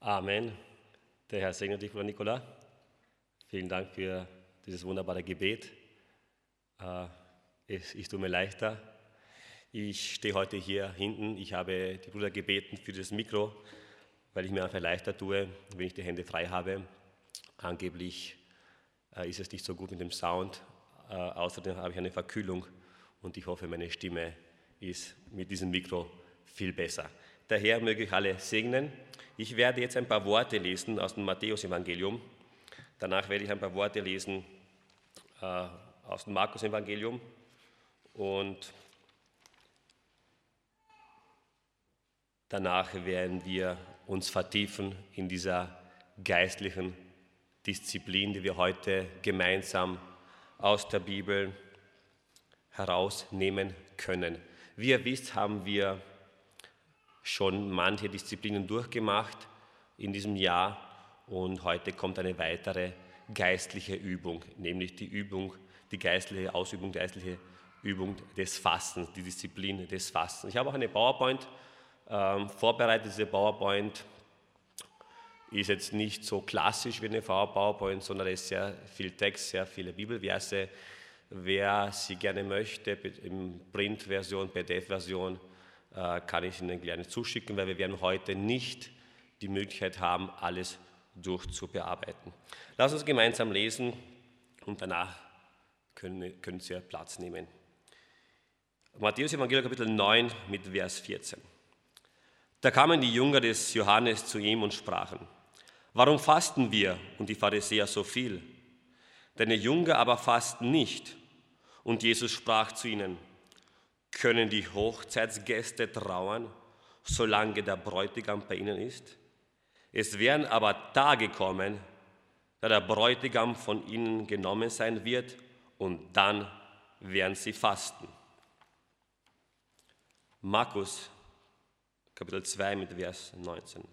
Amen. Der Herr segne dich, Bruder Nikola. Vielen Dank für dieses wunderbare Gebet. Es ist mir leichter. Ich stehe heute hier hinten. Ich habe die Brüder gebeten für das Mikro, weil ich mir einfach leichter tue, wenn ich die Hände frei habe. Angeblich ist es nicht so gut mit dem Sound. Außerdem habe ich eine Verkühlung und ich hoffe, meine Stimme ist mit diesem Mikro viel besser. Daher möge ich alle segnen. Ich werde jetzt ein paar Worte lesen aus dem Matthäus-Evangelium. Danach werde ich ein paar Worte lesen aus dem Markus-Evangelium. Und danach werden wir uns vertiefen in dieser geistlichen Disziplin, die wir heute gemeinsam aus der Bibel herausnehmen können. Wie ihr wisst, haben wir schon manche Disziplinen durchgemacht in diesem Jahr und heute kommt eine weitere geistliche Übung, nämlich die geistliche Ausübung, die geistliche Übung des Fastens, die Disziplin des Fastens. Ich habe auch eine PowerPoint vorbereitet. Diese PowerPoint ist jetzt nicht so klassisch wie eine PowerPoint, sondern es ist sehr viel Text, sehr viele Bibelverse. Wer sie gerne möchte, in Print-Version, PDF-Version, kann ich Ihnen gerne zuschicken, weil wir werden heute nicht die Möglichkeit haben, alles durchzubearbeiten. Lass uns gemeinsam lesen und danach können Sie Platz nehmen. Matthäus Evangelium Kapitel 9 mit Vers 14. Da kamen die Jünger des Johannes zu ihm und sprachen: Warum fasten wir und die Pharisäer so viel? Deine Jünger aber fasten nicht. Und Jesus sprach zu ihnen: Können die Hochzeitsgäste trauern, solange der Bräutigam bei ihnen ist? Es werden aber Tage kommen, da der Bräutigam von ihnen genommen sein wird, und dann werden sie fasten. Markus, Kapitel 2 mit Vers 19.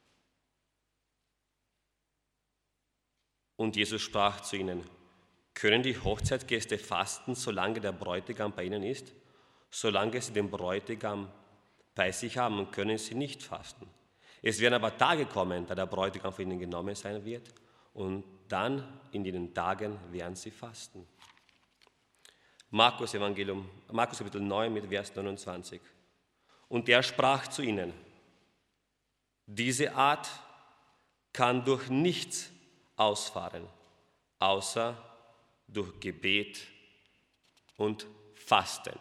Und Jesus sprach zu ihnen: Können die Hochzeitsgäste fasten, solange der Bräutigam bei ihnen ist? Solange sie den Bräutigam bei sich haben, können sie nicht fasten. Es werden aber Tage kommen, da der Bräutigam von ihnen genommen sein wird, und dann in den Tagen werden sie fasten. Markus Kapitel 9 mit Vers 29. Und er sprach zu ihnen: Diese Art kann durch nichts ausfahren, außer durch Gebet und Fasten.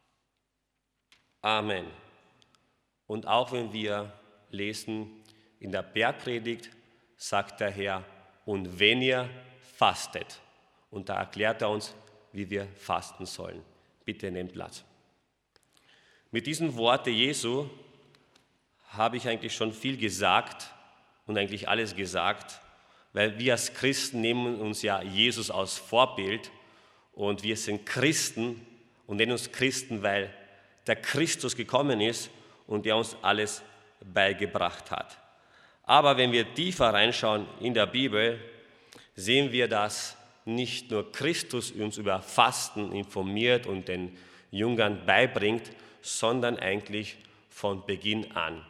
Amen. Und auch wenn wir lesen in der Bergpredigt, sagt der Herr: Und wenn ihr fastet. Und da erklärt er uns, wie wir fasten sollen. Bitte nehmt Platz. Mit diesen Worten Jesu habe ich eigentlich schon viel gesagt und eigentlich alles gesagt, weil wir als Christen nehmen uns ja Jesus als Vorbild und wir sind Christen und nennen uns Christen, weil der Christus gekommen ist und der uns alles beigebracht hat. Aber wenn wir tiefer reinschauen in der Bibel, sehen wir, dass nicht nur Christus uns über Fasten informiert und den Jüngern beibringt, sondern eigentlich von Beginn an.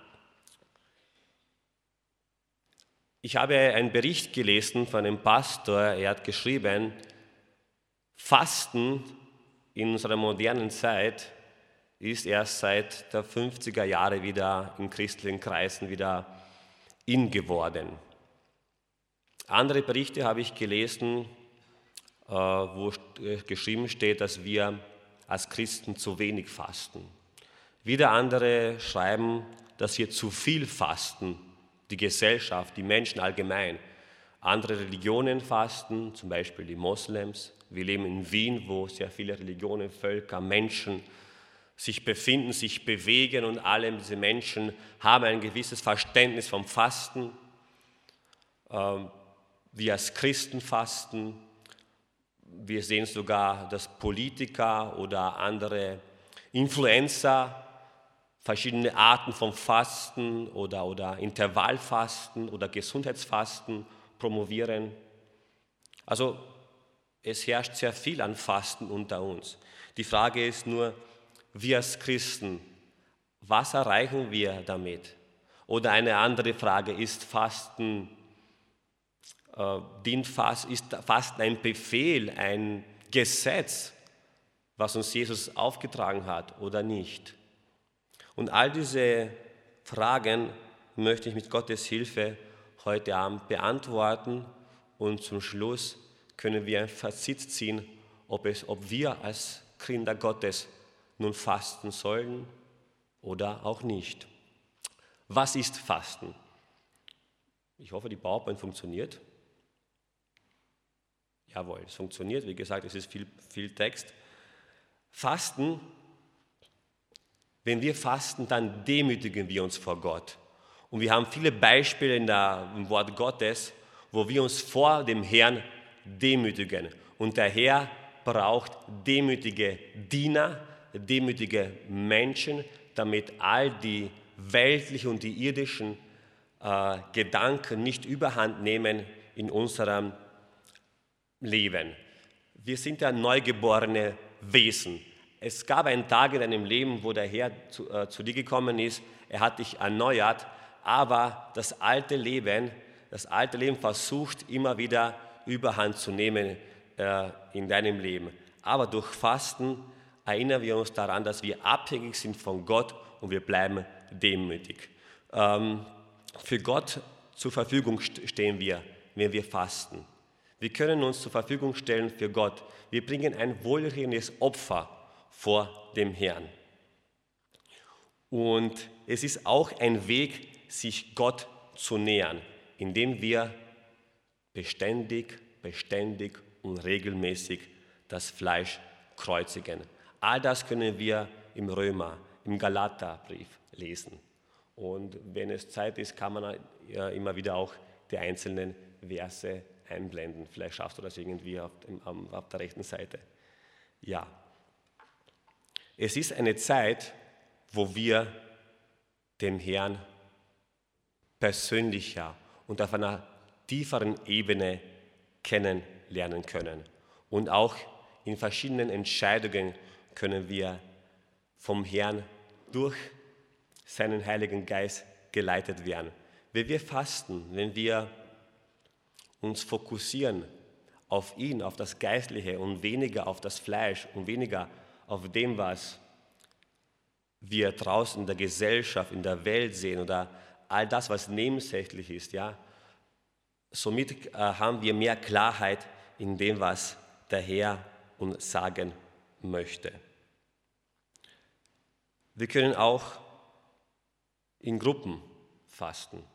Ich habe einen Bericht gelesen von einem Pastor, er hat geschrieben: Fasten in unserer modernen Zeit ist erst seit der 50er Jahre wieder in christlichen Kreisen wieder in geworden. Andere Berichte habe ich gelesen, wo geschrieben steht, dass wir als Christen zu wenig fasten. Wieder andere schreiben, dass wir zu viel fasten, die Gesellschaft, die Menschen allgemein. Andere Religionen fasten, zum Beispiel die Moslems. Wir leben in Wien, wo sehr viele Religionen, Völker, Menschen sich befinden, sich bewegen und alle diese Menschen haben ein gewisses Verständnis vom Fasten. Wir als Christen fasten. Wir sehen sogar, dass Politiker oder andere Influencer verschiedene Arten von Fasten oder Intervallfasten oder Gesundheitsfasten promovieren. Also es herrscht sehr viel an Fasten unter uns. Die Frage ist nur, wir als Christen, was erreichen wir damit? Oder eine andere Frage, ist Fasten ein Befehl, ein Gesetz, was uns Jesus aufgetragen hat oder nicht? Und all diese Fragen möchte ich mit Gottes Hilfe heute Abend beantworten und zum Schluss können wir ein Fazit ziehen, ob wir als Kinder Gottes nun fasten sollen oder auch nicht. Was ist Fasten? Ich hoffe, die PowerPoint funktioniert. Jawohl, es funktioniert. Wie gesagt, es ist viel Text. Fasten, wenn wir fasten, dann demütigen wir uns vor Gott. Und wir haben viele Beispiele im Wort Gottes, wo wir uns vor dem Herrn demütigen. Und der Herr braucht demütige Diener, demütige Menschen, damit all die weltlichen und die irdischen Gedanken nicht überhand nehmen in unserem Leben. Wir sind ja neugeborene Wesen. Es gab einen Tag in deinem Leben, wo der Herr zu dir gekommen ist, er hat dich erneuert, aber das alte Leben versucht immer wieder Überhand zu nehmen in deinem Leben. Aber durch Fasten erinnern wir uns daran, dass wir abhängig sind von Gott und wir bleiben demütig. Für Gott zur Verfügung stehen wir, wenn wir fasten. Wir können uns zur Verfügung stellen für Gott. Wir bringen ein wohlriehendes Opfer vor dem Herrn. Und es ist auch ein Weg, sich Gott zu nähern, indem wir beständig und regelmäßig das Fleisch kreuzigen. All das können wir im Galaterbrief lesen. Und wenn es Zeit ist, kann man immer wieder auch die einzelnen Verse einblenden. Vielleicht schaffst du das irgendwie auf der rechten Seite. Ja. Es ist eine Zeit, wo wir den Herrn persönlicher und auf einer tieferen Ebene kennenlernen können. Und auch in verschiedenen Entscheidungen können wir vom Herrn durch seinen Heiligen Geist geleitet werden. Wenn wir fasten, wenn wir uns fokussieren auf ihn, auf das Geistliche und weniger auf das Fleisch und weniger auf dem, was wir draußen in der Gesellschaft, in der Welt sehen oder all das, was nebensächlich ist, ja, somit haben wir mehr Klarheit in dem, was der Herr uns sagen möchte. Wir können auch in Gruppen fasten.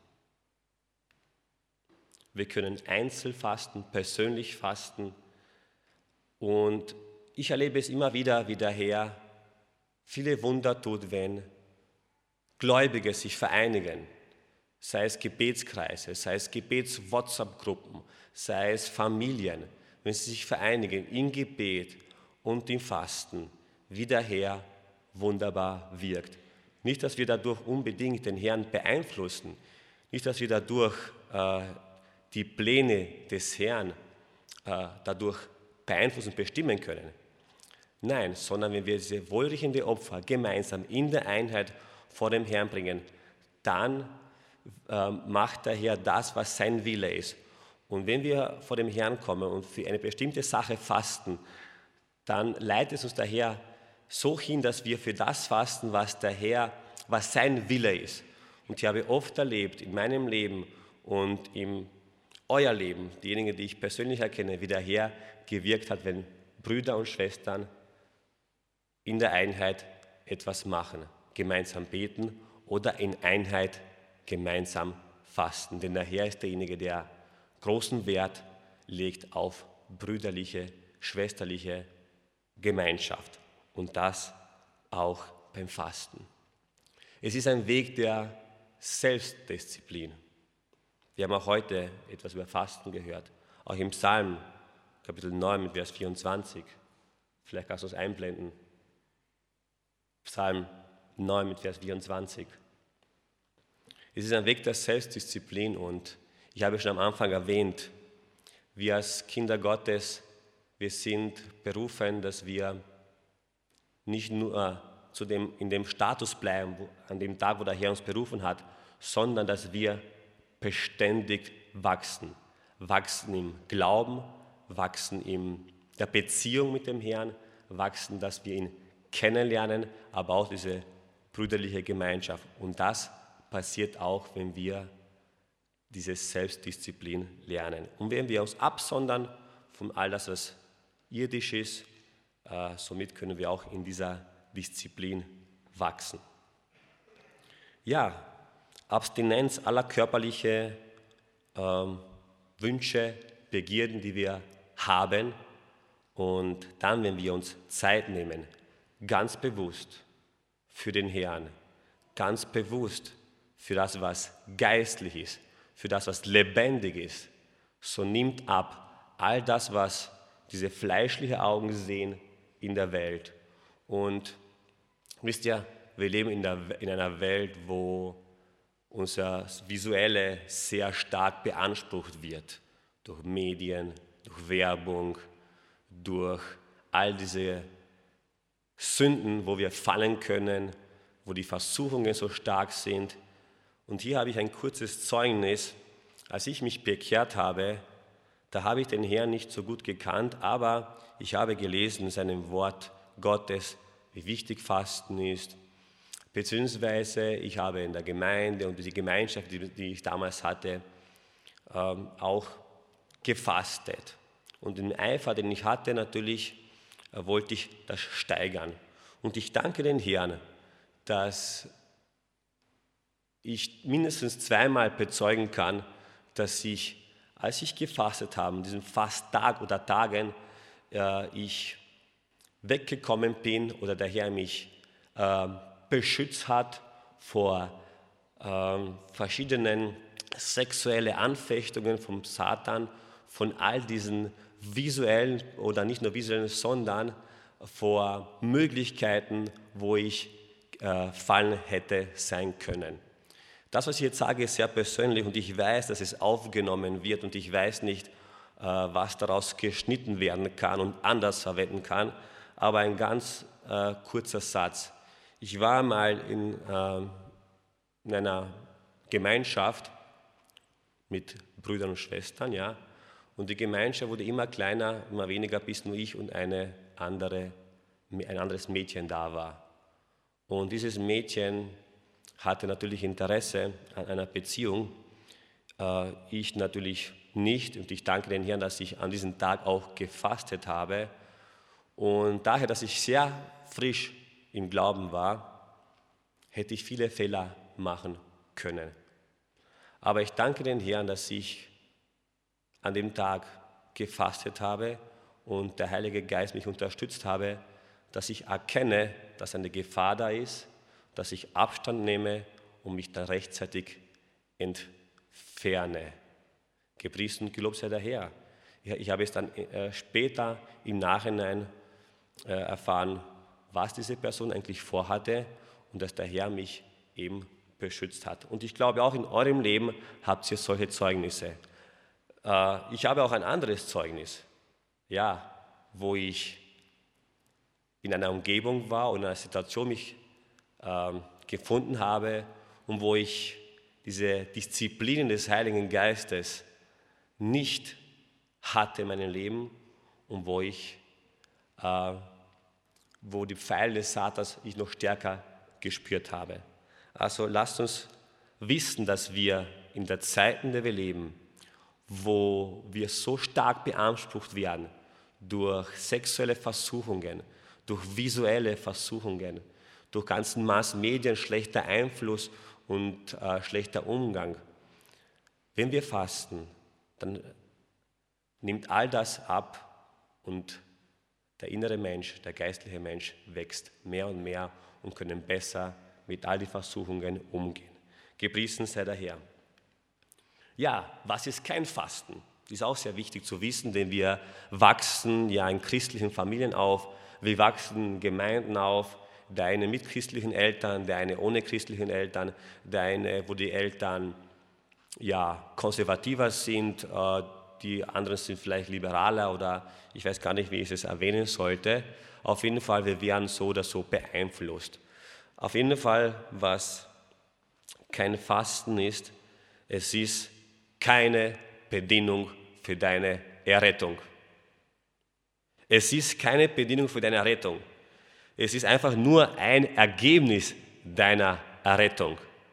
Wir können einzeln fasten, persönlich fasten. Und ich erlebe es immer wieder, wie der Herr viele Wunder tut, wenn Gläubige sich vereinigen. Sei es Gebetskreise, sei es Gebets-WhatsApp-Gruppen, sei es Familien. Wenn sie sich vereinigen im Gebet und im Fasten, wie der Herr wunderbar wirkt. Nicht, dass wir dadurch unbedingt den Herrn beeinflussen, nicht, dass wir dadurch die Pläne des Herrn dadurch beeinflussen und bestimmen können. Nein, sondern wenn wir diese wohlriechende Opfer gemeinsam in der Einheit vor dem Herrn bringen, dann macht der Herr das, was sein Wille ist. Und wenn wir vor dem Herrn kommen und für eine bestimmte Sache fasten, dann leitet uns der Herr so hin, dass wir für das fasten, was sein Wille ist. Und ich habe oft erlebt in meinem Leben und in euer Leben, diejenigen, die ich persönlich erkenne, wie der Herr gewirkt hat, wenn Brüder und Schwestern in der Einheit etwas machen, gemeinsam beten oder in Einheit gemeinsam fasten. Denn der Herr ist derjenige, der großen Wert legt auf brüderliche, schwesterliche Gemeinschaft und das auch beim Fasten. Es ist ein Weg der Selbstdisziplin. Wir haben auch heute etwas über Fasten gehört, auch im Psalm, Kapitel 9, Vers 24. Vielleicht kannst du es einblenden. Psalm 9, Vers 24. Es ist ein Weg der Selbstdisziplin und ich habe schon am Anfang erwähnt, wir als Kinder Gottes, wir sind berufen, dass wir nicht nur in dem Status bleiben, an dem Tag, wo der Herr uns berufen hat, sondern dass wir beständig wachsen. Wachsen im Glauben, wachsen in der Beziehung mit dem Herrn, wachsen, dass wir ihn kennenlernen, aber auch diese brüderliche Gemeinschaft. Und das passiert auch, wenn wir diese Selbstdisziplin lernen. Und wenn wir uns absondern von all das, was irdisch ist, somit können wir auch in dieser Disziplin wachsen. Ja, Abstinenz aller körperlichen Wünsche, Begierden, die wir haben. Und dann, wenn wir uns Zeit nehmen, ganz bewusst für den Herrn, ganz bewusst für das, was geistlich ist, für das, was lebendig ist, so nimmt ab all das, was diese fleischlichen Augen sehen in der Welt. Und wisst ihr, wir leben in einer Welt, wo unser Visuelle sehr stark beansprucht wird. Durch Medien, durch Werbung, durch all diese Sünden, wo wir fallen können, wo die Versuchungen so stark sind. Und hier habe ich ein kurzes Zeugnis. Als ich mich bekehrt habe, da habe ich den Herrn nicht so gut gekannt, aber ich habe gelesen in seinem Wort Gottes, wie wichtig Fasten ist. Beziehungsweise ich habe in der Gemeinde und die Gemeinschaft, die ich damals hatte, auch gefastet. Und den Eifer, den ich hatte, natürlich wollte ich das steigern. Und ich danke den Herrn, dass ich mindestens zweimal bezeugen kann, dass ich, als ich gefastet habe, in diesem Fasttag oder Tagen, ich weggekommen bin oder der Herr mich beschützt hat vor verschiedenen sexuellen Anfechtungen vom Satan, von all diesen visuellen oder nicht nur visuellen, sondern vor Möglichkeiten, wo ich fallen hätte sein können. Das, was ich jetzt sage, ist sehr persönlich und ich weiß, dass es aufgenommen wird und ich weiß nicht, was daraus geschnitten werden kann und anders verwenden kann, aber ein ganz kurzer Satz. Ich war mal in einer Gemeinschaft mit Brüdern und Schwestern, ja, und die Gemeinschaft wurde immer kleiner, immer weniger, bis nur ich und ein anderes Mädchen da war. Und dieses Mädchen hatte natürlich Interesse an einer Beziehung, ich natürlich nicht. Und ich danke den Herrn, dass ich an diesem Tag auch gefastet habe. Und daher, dass ich sehr frisch im Glauben war, hätte ich viele Fehler machen können. Aber ich danke den Herrn, dass ich an dem Tag gefastet habe und der Heilige Geist mich unterstützt habe, dass ich erkenne, dass eine Gefahr da ist, dass ich Abstand nehme und mich dann rechtzeitig entferne. Gepriesen und gelobt sei der Herr. Ich habe es dann später im Nachhinein erfahren, was diese Person eigentlich vorhatte und dass der Herr mich eben beschützt hat. Und ich glaube, auch in eurem Leben habt ihr solche Zeugnisse. Ich habe auch ein anderes Zeugnis, ja, wo ich in einer Umgebung war und in einer Situation mich gefunden habe und wo ich diese Disziplinen des Heiligen Geistes nicht hatte in meinem Leben und wo die Pfeile des Satans ich noch stärker gespürt habe. Also lasst uns wissen, dass wir in der Zeit, in der wir leben, wo wir so stark beansprucht werden durch sexuelle Versuchungen, durch visuelle Versuchungen, durch ganzen Massmedien, schlechter Einfluss und schlechter Umgang. Wenn wir fasten, dann nimmt all das ab und der innere Mensch, der geistliche Mensch wächst mehr und mehr und können besser mit all den Versuchungen umgehen. Gepriesen sei der Herr. Ja, was ist kein Fasten? Das ist auch sehr wichtig zu wissen, denn wir wachsen ja in christlichen Familien auf, wir wachsen in Gemeinden auf, der eine mit christlichen Eltern, der eine ohne christlichen Eltern, der eine, wo die Eltern ja konservativer sind, die anderen sind vielleicht liberaler oder ich weiß gar nicht, wie ich es erwähnen sollte. Auf jeden Fall, wir werden so oder so beeinflusst. Auf jeden Fall, was kein Fasten ist, es ist keine Bedingung für deine Errettung. Es ist keine Bedingung für deine Errettung. Es ist einfach nur ein Ergebnis deiner Errettung.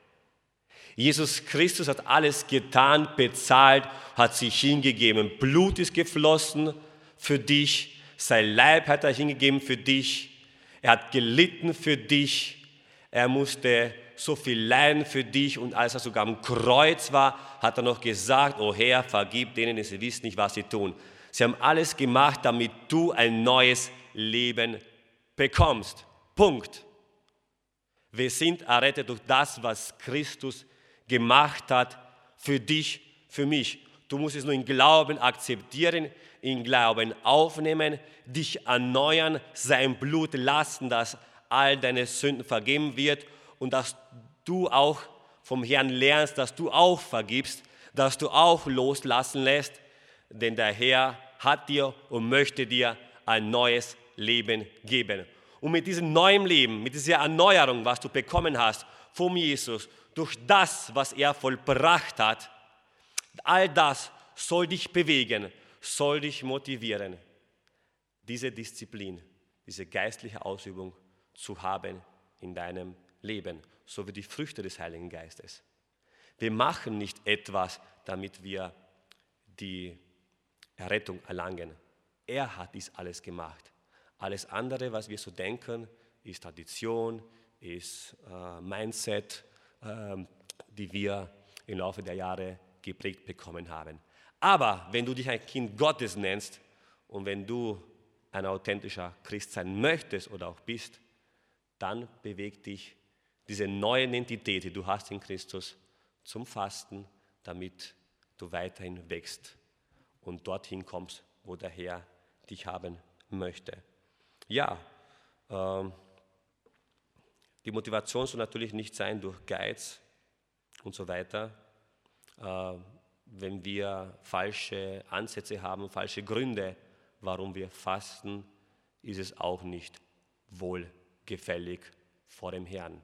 Jesus Christus hat alles getan, bezahlt, hat sich hingegeben. Blut ist geflossen für dich, sein Leib hat er hingegeben für dich. Er hat gelitten für dich. Er musste so viel leiden für dich und als er sogar am Kreuz war, hat er noch gesagt, o Herr, vergib denen, sie wissen nicht, was sie tun. Sie haben alles gemacht, damit du ein neues Leben bekommst. Punkt. Wir sind errettet durch das, was Christus gemacht hat für dich, für mich. Du musst es nur in Glauben akzeptieren, in Glauben aufnehmen, dich erneuern, sein Blut lassen, dass all deine Sünden vergeben wird und dass du auch vom Herrn lernst, dass du auch vergibst, dass du auch loslassen lässt, denn der Herr hat dir und möchte dir ein neues Leben geben. Und mit diesem neuen Leben, mit dieser Erneuerung, was du bekommen hast vom Jesus, durch das, was er vollbracht hat, all das soll dich bewegen, soll dich motivieren, diese Disziplin, diese geistliche Ausübung zu haben in deinem Leben, so wie die Früchte des Heiligen Geistes. Wir machen nicht etwas, damit wir die Errettung erlangen. Er hat dies alles gemacht. Alles andere, was wir so denken, ist Tradition, ist Mindset, die wir im Laufe der Jahre geprägt bekommen haben. Aber wenn du dich ein Kind Gottes nennst und wenn du ein authentischer Christ sein möchtest oder auch bist, dann bewegt dich diese neue Identität, die du hast in Christus, zum Fasten, damit du weiterhin wächst und dorthin kommst, wo der Herr dich haben möchte. Ja, die Motivation soll natürlich nicht sein durch Geiz und so weiter. Wenn wir falsche Ansätze haben, falsche Gründe, warum wir fasten, ist es auch nicht wohlgefällig vor dem Herrn.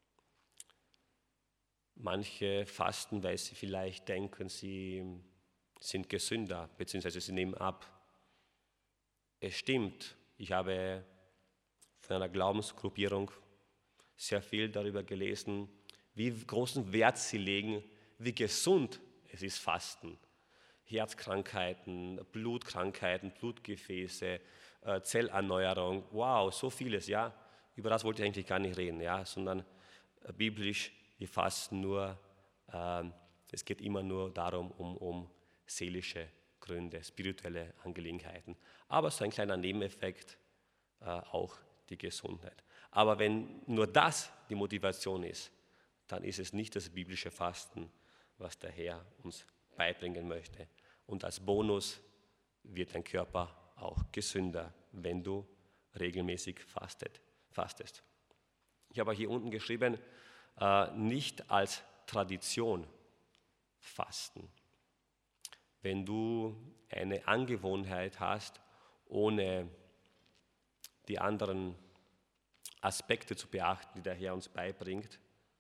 Manche fasten, weil sie vielleicht denken, sie sind gesünder, beziehungsweise sie nehmen ab. Es stimmt, ich habe von einer Glaubensgruppierung sehr viel darüber gelesen, wie großen Wert sie legen, wie gesund es ist Fasten. Herzkrankheiten, Blutkrankheiten, Blutgefäße, Zellerneuerung, wow, so vieles, ja. Über das wollte ich eigentlich gar nicht reden, ja, sondern biblisch, wir fasten nur, es geht immer nur darum, um seelische Gründe, spirituelle Angelegenheiten. Aber so ein kleiner Nebeneffekt, auch die Gesundheit. Aber wenn nur das die Motivation ist, dann ist es nicht das biblische Fasten, was der Herr uns beibringen möchte. Und als Bonus wird dein Körper auch gesünder, wenn du regelmäßig fastest. Ich habe hier unten geschrieben, nicht als Tradition fasten. Wenn du eine Angewohnheit hast, ohne die anderen Aspekte zu beachten, die der Herr uns beibringt,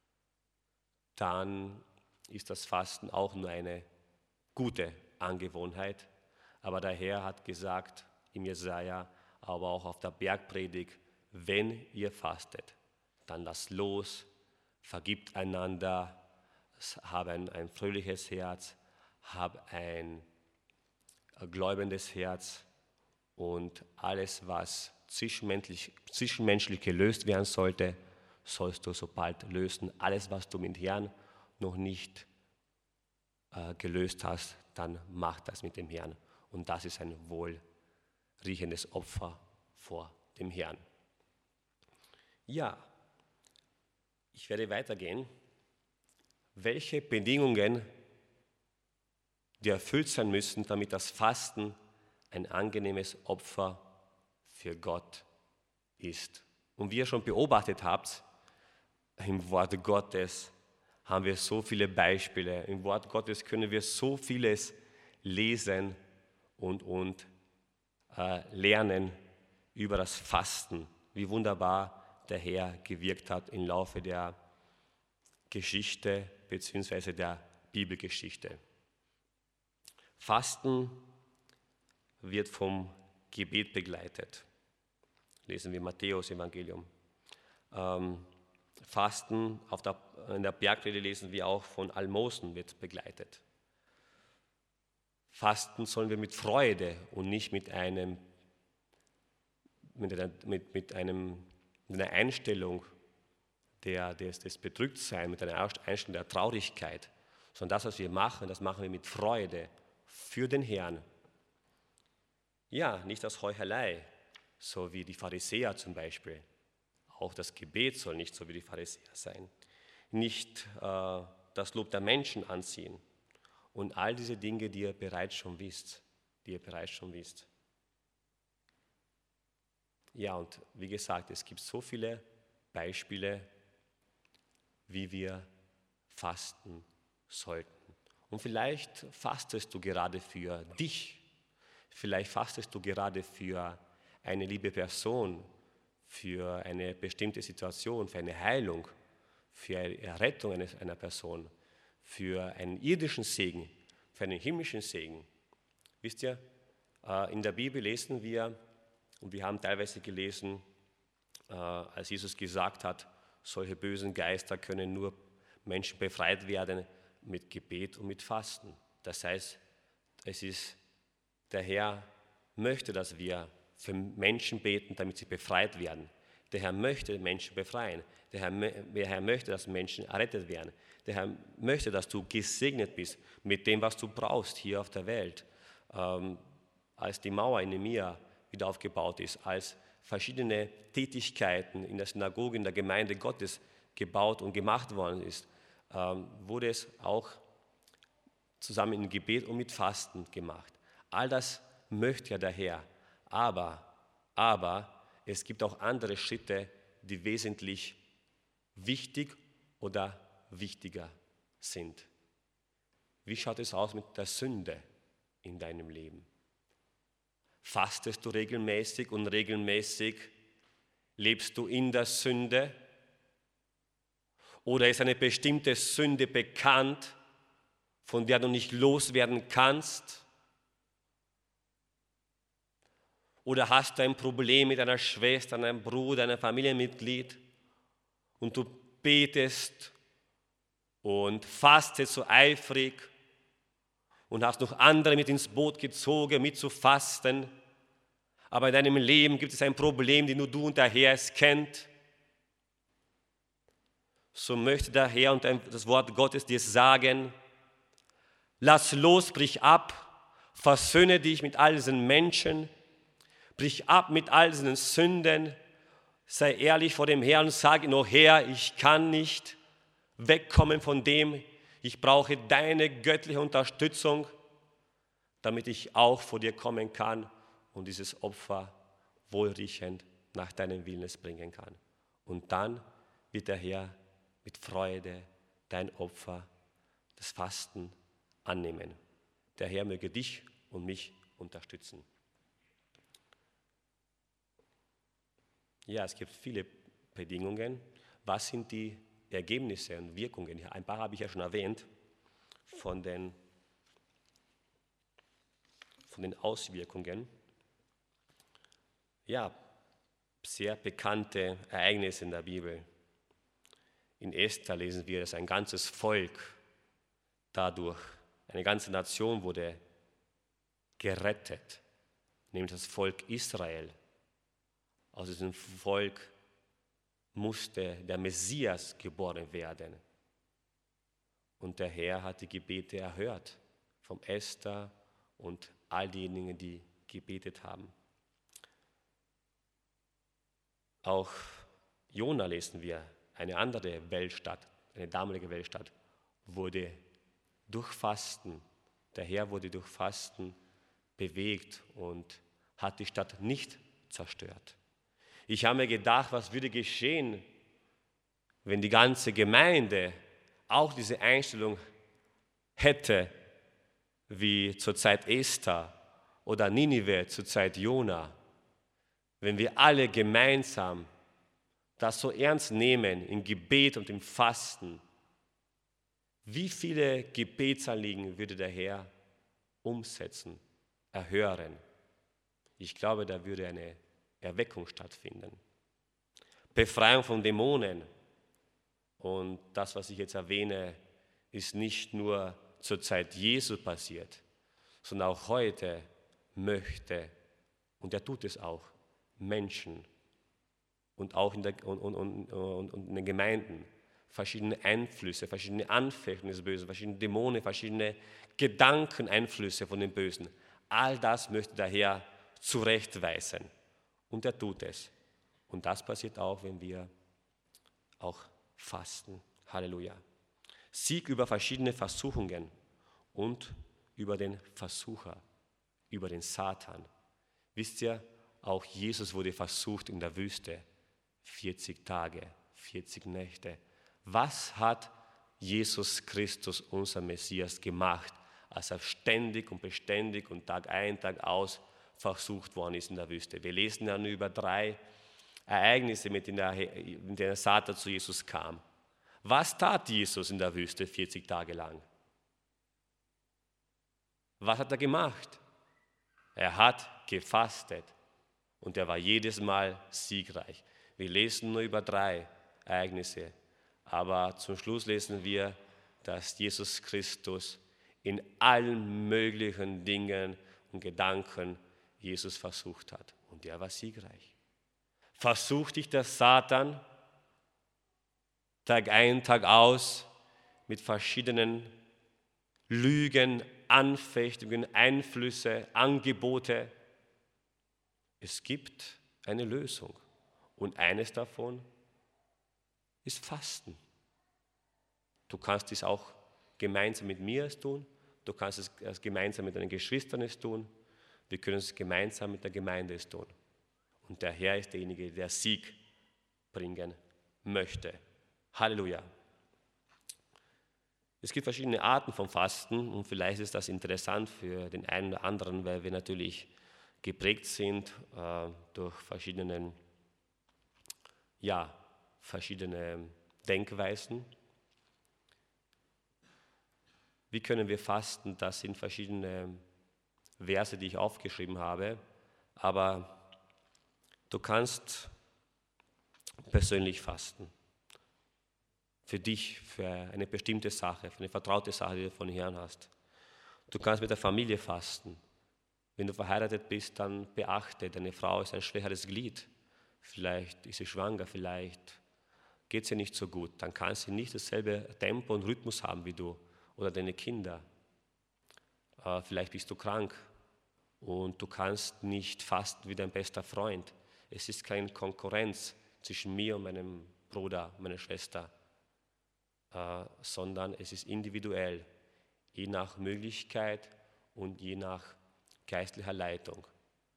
dann ist das Fasten auch nur eine gute Angewohnheit. Aber der Herr hat gesagt im Jesaja, aber auch auf der Bergpredigt, wenn ihr fastet, dann lasst los, vergibt einander, habt ein fröhliches Herz, habt ein gläubendes Herz und alles, was zwischenmenschlich gelöst werden sollte, sollst du so bald lösen. Alles, was du mit Herrn noch nicht gelöst hast, dann mach das mit dem Herrn. Und das ist ein wohlriechendes Opfer vor dem Herrn. Ja, ich werde weitergehen. Welche Bedingungen die erfüllt sein müssen, damit das Fasten ein angenehmes Opfer für Gott ist. Und wie ihr schon beobachtet habt, im Wort Gottes haben wir so viele Beispiele. Im Wort Gottes können wir so vieles lesen und lernen über das Fasten, wie wunderbar der Herr gewirkt hat im Laufe der Geschichte bzw. der Bibelgeschichte. Fasten wird vom Gebet begleitet. Lesen wir Matthäus Evangelium. Fasten in der Bergrede lesen wir auch von Almosen wird begleitet. Fasten sollen wir mit Freude und nicht mit einer Einstellung des Bedrücktseins, mit einer Einstellung der Traurigkeit, sondern das, was wir machen, das machen wir mit Freude für den Herrn. Ja, nicht aus Heuchelei, so wie die Pharisäer zum Beispiel. Auch das Gebet soll nicht so wie die Pharisäer sein. Nicht das Lob der Menschen anziehen. Und all diese Dinge, die ihr bereits schon wisst. Ja, und wie gesagt, es gibt so viele Beispiele, wie wir fasten sollten. Und vielleicht fastest du gerade für dich. Vielleicht fastest du gerade für eine liebe Person, für eine bestimmte Situation, für eine Heilung, für eine Errettung einer Person, für einen irdischen Segen, für einen himmlischen Segen. Wisst ihr, in der Bibel lesen wir, und wir haben teilweise gelesen, als Jesus gesagt hat, solche bösen Geister können nur Menschen befreit werden mit Gebet und mit Fasten. Das heißt, der Herr möchte, dass wir für Menschen beten, damit sie befreit werden. Der Herr möchte Menschen befreien. Der Herr möchte, dass Menschen errettet werden. Der Herr möchte, dass du gesegnet bist mit dem, was du brauchst hier auf der Welt. Als die Mauer in Nehemia wieder aufgebaut ist, als verschiedene Tätigkeiten in der Synagoge, in der Gemeinde Gottes gebaut und gemacht worden ist, wurde es auch zusammen in Gebet und mit Fasten gemacht. All das möchte ja der Herr. Aber es gibt auch andere Schritte, die wesentlich wichtig oder wichtiger sind. Wie schaut es aus mit der Sünde in deinem Leben? Fastest du regelmäßig und regelmäßig lebst du in der Sünde? Oder ist eine bestimmte Sünde bekannt, von der du nicht loswerden kannst? Oder hast du ein Problem mit einer Schwester, einem Bruder, einem Familienmitglied und du betest und fastest so eifrig und hast noch andere mit ins Boot gezogen, mit zu fasten, aber in deinem Leben gibt es ein Problem, das nur du und der Herr es kennt. So möchte der Herr und das Wort Gottes dir sagen, lass los, brich ab, versöhne dich mit all diesen Menschen, brich ab mit all diesen Sünden, sei ehrlich vor dem Herrn und sag ihm, oh Herr, ich kann nicht wegkommen von dem, ich brauche deine göttliche Unterstützung, damit ich auch vor dir kommen kann und dieses Opfer wohlriechend nach deinem Willen bringen kann. Und dann wird der Herr mit Freude dein Opfer, das Fasten, annehmen. Der Herr möge dich und mich unterstützen. Ja, es gibt viele Bedingungen. Was sind die Ergebnisse und Wirkungen? Ein paar habe ich ja schon erwähnt von den Auswirkungen. Ja, sehr bekannte Ereignisse in der Bibel. In Esther lesen wir, dass ein ganzes Volk dadurch, eine ganze Nation wurde gerettet, nämlich das Volk Israel. Aus diesem Volk musste der Messias geboren werden. Und der Herr hat die Gebete erhört, vom Esther und all diejenigen, die gebetet haben. Auch Jona lesen wir, eine andere Weltstadt, eine damalige Weltstadt, wurde durch Fasten, der Herr wurde durch Fasten bewegt und hat die Stadt nicht zerstört. Ich habe mir gedacht, was würde geschehen, wenn die ganze Gemeinde auch diese Einstellung hätte, wie zur Zeit Esther oder Ninive zur Zeit Jona. Wenn wir alle gemeinsam das so ernst nehmen, im Gebet und im Fasten, Wie viele Gebetsanliegen würde der Herr umsetzen, erhören? Ich glaube, da würde eine Erweckung stattfinden. Befreiung von Dämonen. Und das, was ich jetzt erwähne, ist nicht nur zur Zeit Jesu passiert, sondern auch heute möchte, und er tut es auch, Menschen und auch in den Gemeinden verschiedene Einflüsse, verschiedene Anfechtungen des Bösen, verschiedene Dämonen, verschiedene Gedankeneinflüsse von dem Bösen. All das möchte der Herr zurechtweisen. Und er tut es. Und das passiert auch, wenn wir auch fasten. Halleluja. Sieg über verschiedene Versuchungen und über den Versucher, über den Satan. Wisst ihr, auch Jesus wurde versucht in der Wüste. 40 Tage, 40 Nächte. Was hat Jesus Christus, unser Messias, gemacht, als er ständig und beständig und Tag ein, Tag aus versucht worden ist in der Wüste? Wir lesen ja nur über 3 Ereignisse, mit denen der Satan zu Jesus kam. Was tat Jesus in der Wüste 40 Tage lang? Was hat er gemacht? Er hat gefastet und er war jedes Mal siegreich. Wir lesen nur über 3 Ereignisse, aber zum Schluss lesen wir, dass Jesus Christus in allen möglichen Dingen und Gedanken Jesus versucht hat und er war siegreich. Versucht dich der Satan Tag ein, Tag aus mit verschiedenen Lügen, Anfechtungen, Einflüsse, Angebote. Es gibt eine Lösung und eines davon ist Fasten. Du kannst es auch gemeinsam mit mir tun, du kannst es gemeinsam mit deinen Geschwistern tun, wir können es gemeinsam mit der Gemeinde tun. Und der Herr ist derjenige, der Sieg bringen möchte. Halleluja. Es gibt verschiedene Arten von Fasten und vielleicht ist das interessant für den einen oder anderen, weil wir natürlich geprägt sind durch verschiedene Denkweisen. Wie können wir fasten? Das sind verschiedene Verse, die ich aufgeschrieben habe, aber du kannst persönlich fasten. Für dich, für eine bestimmte Sache, für eine vertraute Sache, die du von Herrn hast. Du kannst mit der Familie fasten. Wenn du verheiratet bist, dann beachte, deine Frau ist ein schwächeres Glied. Vielleicht ist sie schwanger, vielleicht geht es ihr nicht so gut. Dann kann sie nicht dasselbe Tempo und Rhythmus haben wie du oder deine Kinder. Vielleicht bist du krank und du kannst nicht fasten wie dein bester Freund. Es ist keine Konkurrenz zwischen mir und meinem Bruder, meiner Schwester. Sondern es ist individuell, je nach Möglichkeit und je nach geistlicher Leitung.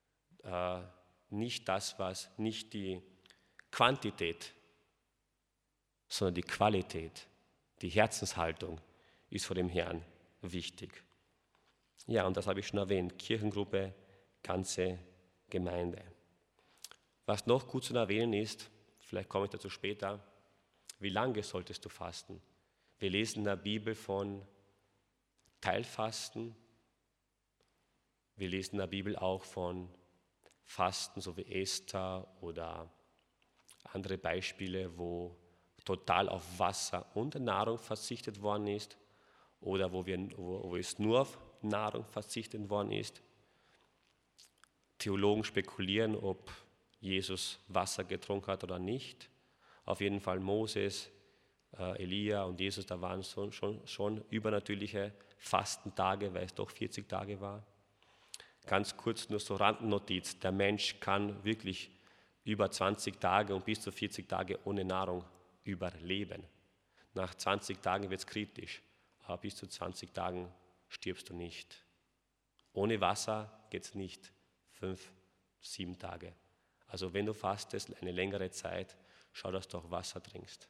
Nicht die Quantität, sondern die Qualität, die Herzenshaltung ist vor dem Herrn wichtig. Ja, und das habe ich schon erwähnt, Kirchengruppe, ganze Gemeinde. Was noch gut zu erwähnen ist, vielleicht komme ich dazu später, wie lange solltest du fasten? Wir lesen in der Bibel von Teilfasten. Wir lesen in der Bibel auch von Fasten, so wie Esther oder andere Beispiele, wo total auf Wasser und Nahrung verzichtet worden ist oder wo es nur auf Nahrung verzichtet worden ist. Theologen spekulieren, ob Jesus Wasser getrunken hat oder nicht. Auf jeden Fall Moses, Elia und Jesus, da waren schon übernatürliche Fastentage, weil es doch 40 Tage war. Ganz kurz nur so Randnotiz, der Mensch kann wirklich über 20 Tage und bis zu 40 Tage ohne Nahrung überleben. Nach 20 Tagen wird es kritisch, aber bis zu 20 Tagen stirbst du nicht. Ohne Wasser geht es nicht 5, 7 Tage. Also wenn du fastest eine längere Zeit, schau, dass du auch Wasser trinkst.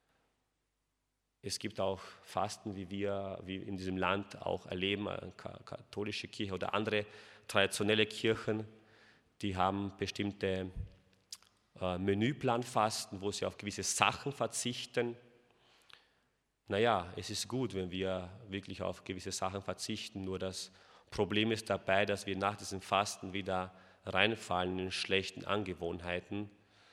Es gibt auch Fasten, wie in diesem Land auch erleben, katholische Kirche oder andere traditionelle Kirchen, die haben bestimmte Menüplanfasten, wo sie auf gewisse Sachen verzichten. naja, es ist gut, wenn wir wirklich auf gewisse Sachen verzichten, nur das Problem ist dabei, dass wir nach diesem Fasten wieder reinfallen in schlechten Angewohnheiten.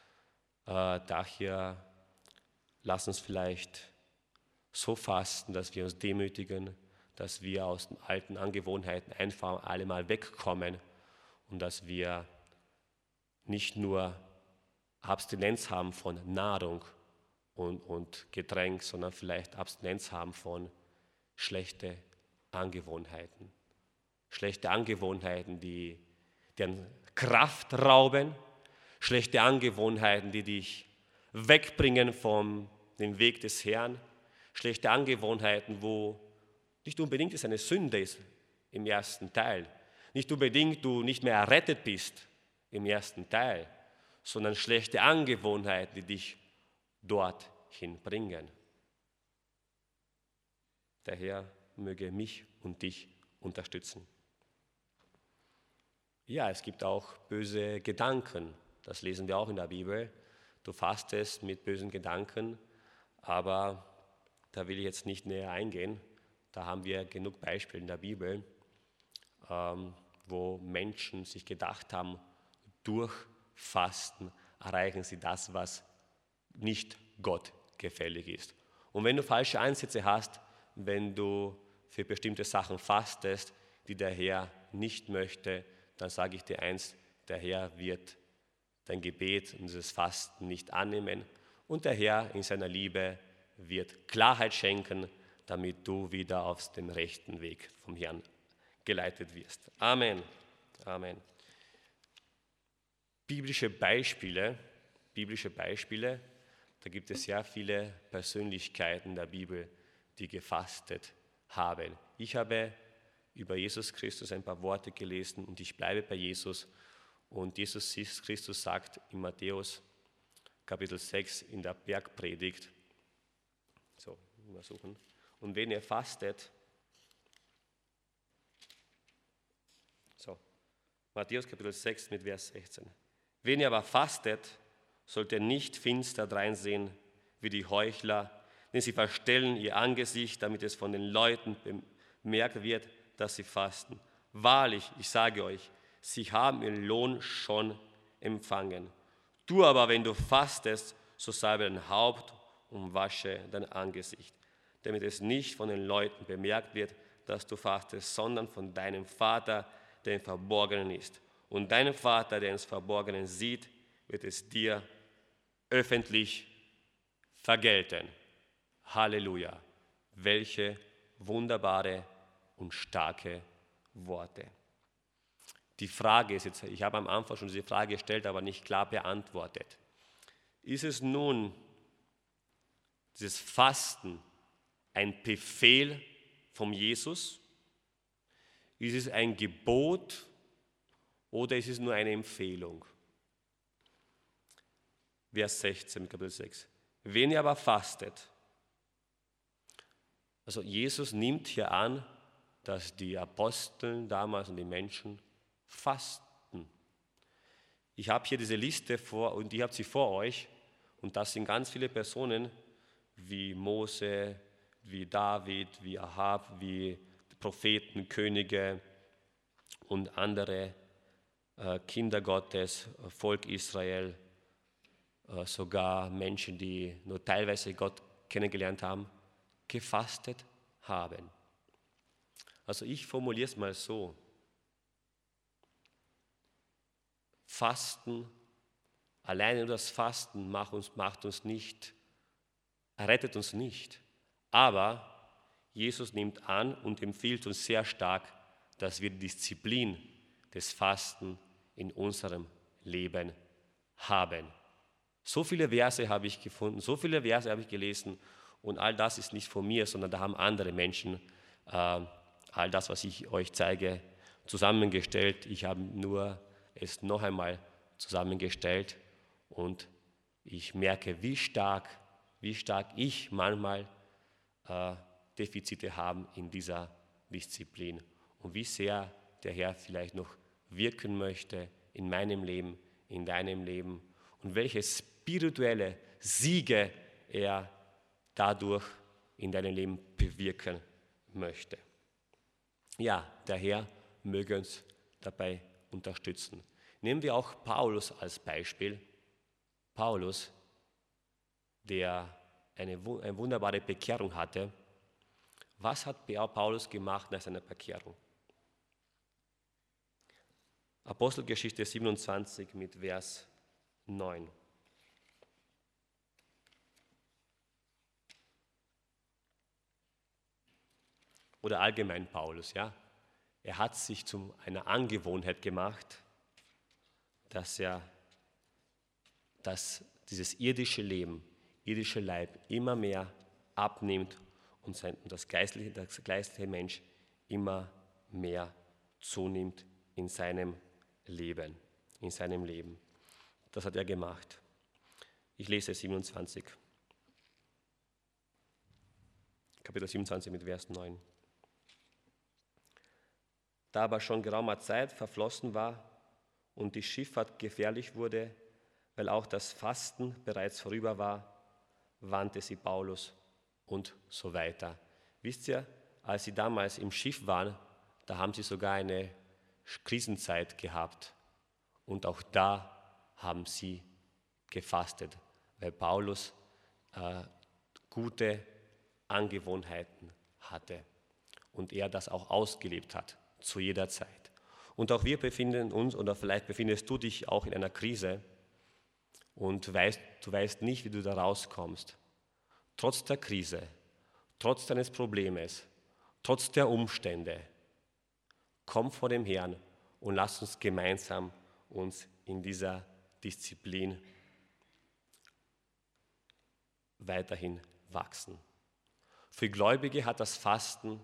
Daher lass uns vielleicht so fasten, dass wir uns demütigen, dass wir aus den alten Angewohnheiten einfach alle mal wegkommen und dass wir nicht nur Abstinenz haben von Nahrung und Getränk, sondern vielleicht Abstinenz haben von schlechten Angewohnheiten. Schlechte Angewohnheiten, die an Kraft rauben, schlechte Angewohnheiten, die dich wegbringen vom dem Weg des Herrn, schlechte Angewohnheiten, wo nicht unbedingt es eine Sünde ist im ersten Teil, nicht unbedingt du nicht mehr errettet bist im ersten Teil, sondern schlechte Angewohnheiten, die dich dorthin bringen. Der Herr möge mich und dich unterstützen. Ja, es gibt auch böse Gedanken, das lesen wir auch in der Bibel. Du fastest mit bösen Gedanken, aber da will ich jetzt nicht näher eingehen. Da haben wir genug Beispiele in der Bibel, wo Menschen sich gedacht haben, durch Fasten erreichen sie das, was nicht Gott gefällig ist. Und wenn du falsche Ansätze hast, wenn du für bestimmte Sachen fastest, die der Herr nicht möchte, dann sage ich dir eins, der Herr wird dein Gebet und dieses Fasten nicht annehmen und der Herr in seiner Liebe wird Klarheit schenken, damit du wieder auf den rechten Weg vom Herrn geleitet wirst. Amen. Amen. Biblische Beispiele, da gibt es sehr viele Persönlichkeiten in der Bibel, die gefastet haben. Ich habe über Jesus Christus ein paar Worte gelesen und ich bleibe bei Jesus. Und Jesus Christus sagt in Matthäus Kapitel 6 in der Bergpredigt, so, mal suchen, und wenn ihr fastet, so, Matthäus Kapitel 6 mit Vers 16, wenn ihr aber fastet, sollt ihr nicht finster dreinsehen wie die Heuchler, denn sie verstellen ihr Angesicht, damit es von den Leuten bemerkt wird, dass sie fasten. Wahrlich, ich sage euch, sie haben ihren Lohn schon empfangen. Du aber, wenn du fastest, so salbe dein Haupt und wasche dein Angesicht, damit es nicht von den Leuten bemerkt wird, dass du fastest, sondern von deinem Vater, der im Verborgenen ist. Und dein Vater, der ins Verborgenen sieht, wird es dir öffentlich vergelten. Halleluja. Welche wunderbare und starke Worte. Die Frage ist jetzt, ich habe am Anfang schon diese Frage gestellt, aber nicht klar beantwortet. Ist es nun dieses Fasten ein Befehl von Jesus? Ist es ein Gebot oder ist es nur eine Empfehlung? Vers 16, Kapitel 6. Wenn ihr aber fastet, also Jesus nimmt hier an, dass die Apostel damals und die Menschen fasten. Ich habe hier diese Liste vor und ihr habt sie vor euch und das sind ganz viele Personen wie Mose, wie David, wie Ahab, wie Propheten, Könige und andere Kinder Gottes, Volk Israel, sogar Menschen, die nur teilweise Gott kennengelernt haben, gefastet haben. Also ich formuliere es mal so. Fasten, alleine nur das Fasten rettet uns nicht. Aber Jesus nimmt an und empfiehlt uns sehr stark, dass wir die Disziplin des Fasten in unserem Leben haben. So viele Verse habe ich gefunden, so viele Verse habe ich gelesen und all das ist nicht von mir, sondern da haben andere Menschen all das, was ich euch zeige, zusammengestellt. Ich habe nur es noch einmal zusammengestellt und ich merke, wie stark ich manchmal Defizite habe in dieser Disziplin und wie sehr der Herr vielleicht noch wirken möchte in meinem Leben, in deinem Leben und welche spirituelle Siege er dadurch in deinem Leben bewirken möchte. Ja, der Herr möge uns dabei unterstützen. Nehmen wir auch Paulus als Beispiel. Paulus, der eine wunderbare Bekehrung hatte. Was hat Paulus gemacht nach seiner Bekehrung? Apostelgeschichte 27 mit Vers 9. Oder allgemein Paulus, ja. Er hat sich zu einer Angewohnheit gemacht, dass dieses irdische Leben, irdische Leib immer mehr abnimmt und das geistliche Mensch immer mehr zunimmt in seinem Leben. Das hat er gemacht. Ich lese 27, Kapitel 27 mit Vers 9. Da aber schon geraumer Zeit verflossen war und die Schifffahrt gefährlich wurde, weil auch das Fasten bereits vorüber war, warnte sie Paulus und so weiter. Wisst ihr, als sie damals im Schiff waren, da haben sie sogar eine Krisenzeit gehabt. Und auch da haben sie gefastet, weil Paulus gute Angewohnheiten hatte und er das auch ausgelebt hat. Zu jeder Zeit. Und auch wir befinden uns, oder vielleicht befindest du dich auch in einer Krise und du weißt nicht, wie du da rauskommst. Trotz der Krise, trotz deines Problems, trotz der Umstände, komm vor dem Herrn und lass uns gemeinsam in dieser Disziplin weiterhin wachsen. Für Gläubige hat das Fasten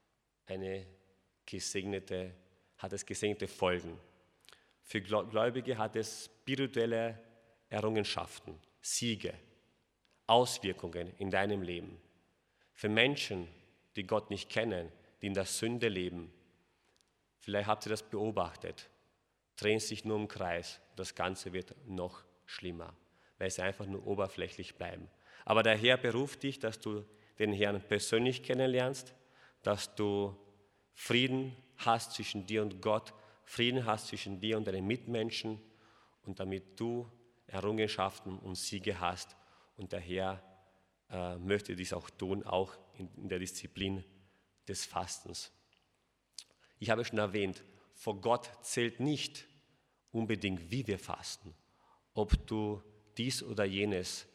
gesegnete Folgen. Für Gläubige hat es spirituelle Errungenschaften, Siege, Auswirkungen in deinem Leben. Für Menschen, die Gott nicht kennen, die in der Sünde leben, vielleicht habt ihr das beobachtet, drehen sich nur im Kreis. Das Ganze wird noch schlimmer, weil sie einfach nur oberflächlich bleiben. Aber der Herr beruft dich, dass du den Herrn persönlich kennenlernst, dass du Frieden hast zwischen dir und Gott, Frieden hast zwischen dir und deinen Mitmenschen und damit du Errungenschaften und Siege hast. Und der Herr möchte dies auch tun, auch in der Disziplin des Fastens. Ich habe schon erwähnt, vor Gott zählt nicht unbedingt, wie wir fasten, ob du dies oder jenes,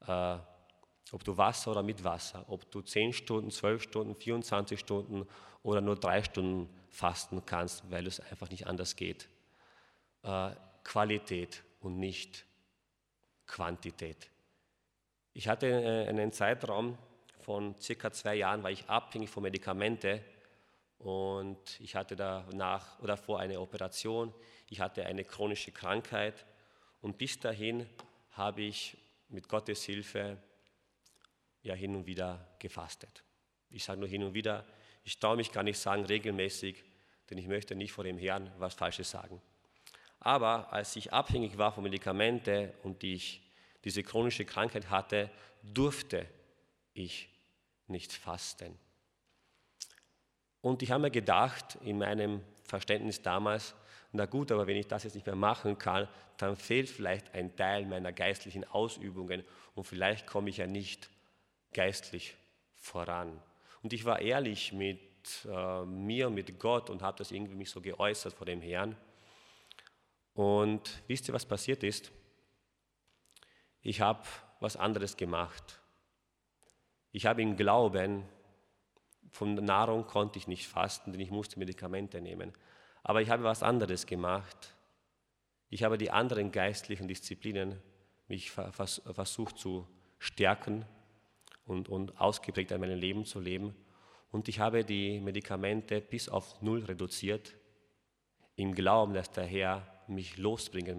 ob du Wasser oder mit Wasser, ob du 10 Stunden, 12 Stunden, 24 Stunden oder nur 3 Stunden fasten kannst, weil es einfach nicht anders geht. Qualität und nicht Quantität. Ich hatte einen Zeitraum von circa 2 Jahren, war ich abhängig von Medikamenten und ich hatte danach oder vor eine Operation, ich hatte eine chronische Krankheit und bis dahin habe ich mit Gottes Hilfe hin und wieder gefastet. Ich sage nur hin und wieder, ich traue mich gar nicht sagen regelmäßig, denn ich möchte nicht vor dem Herrn was Falsches sagen. Aber als ich abhängig war von Medikamenten und ich diese chronische Krankheit hatte, durfte ich nicht fasten. Und ich habe mir gedacht, in meinem Verständnis damals, na gut, aber wenn ich das jetzt nicht mehr machen kann, dann fehlt vielleicht ein Teil meiner geistlichen Ausübungen und vielleicht komme ich ja nicht geistlich voran. Und ich war ehrlich mit mir und mit Gott und habe das irgendwie mich so geäußert vor dem Herrn. Und wisst ihr, was passiert ist? Ich habe was anderes gemacht. Ich habe im Glauben, von Nahrung konnte ich nicht fasten, denn ich musste Medikamente nehmen. Aber ich habe was anderes gemacht. Ich habe die anderen geistlichen Disziplinen mich versucht zu stärken und ausgeprägt in meinem Leben zu leben. Und ich habe die Medikamente bis auf 0 reduziert, im Glauben, dass der Herr mich losmachen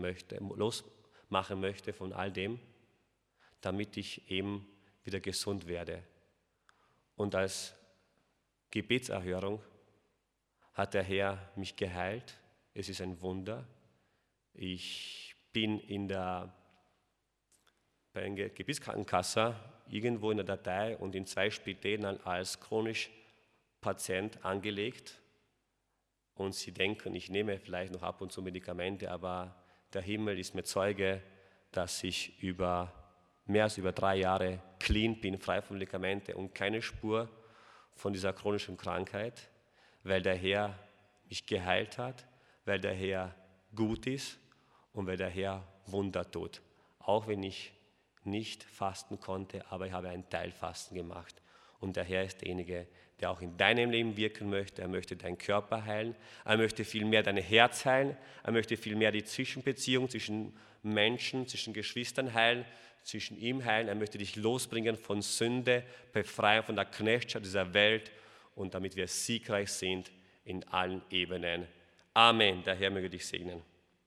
möchte von all dem, damit ich eben wieder gesund werde. Und als Gebetserhörung hat der Herr mich geheilt. Es ist ein Wunder. Ich bin in der bei einer Gebietskrankenkasse irgendwo in der Datei und in 2 Spitälern als chronisch Patient angelegt und sie denken, ich nehme vielleicht noch ab und zu Medikamente, aber der Himmel ist mir Zeuge, dass ich mehr als über 3 Jahre clean bin, frei von Medikamente und keine Spur von dieser chronischen Krankheit, weil der Herr mich geheilt hat, weil der Herr gut ist und weil der Herr Wunder tut. Auch wenn ich nicht fasten konnte, aber ich habe einen Teilfasten gemacht. Und der Herr ist derjenige, der auch in deinem Leben wirken möchte. Er möchte deinen Körper heilen, er möchte vielmehr dein Herz heilen, er möchte vielmehr die Zwischenbeziehung zwischen Menschen, zwischen Geschwistern heilen, zwischen ihm heilen. Er möchte dich losbringen von Sünde, befreien von der Knechtschaft dieser Welt und damit wir siegreich sind in allen Ebenen. Amen. Der Herr möge dich segnen.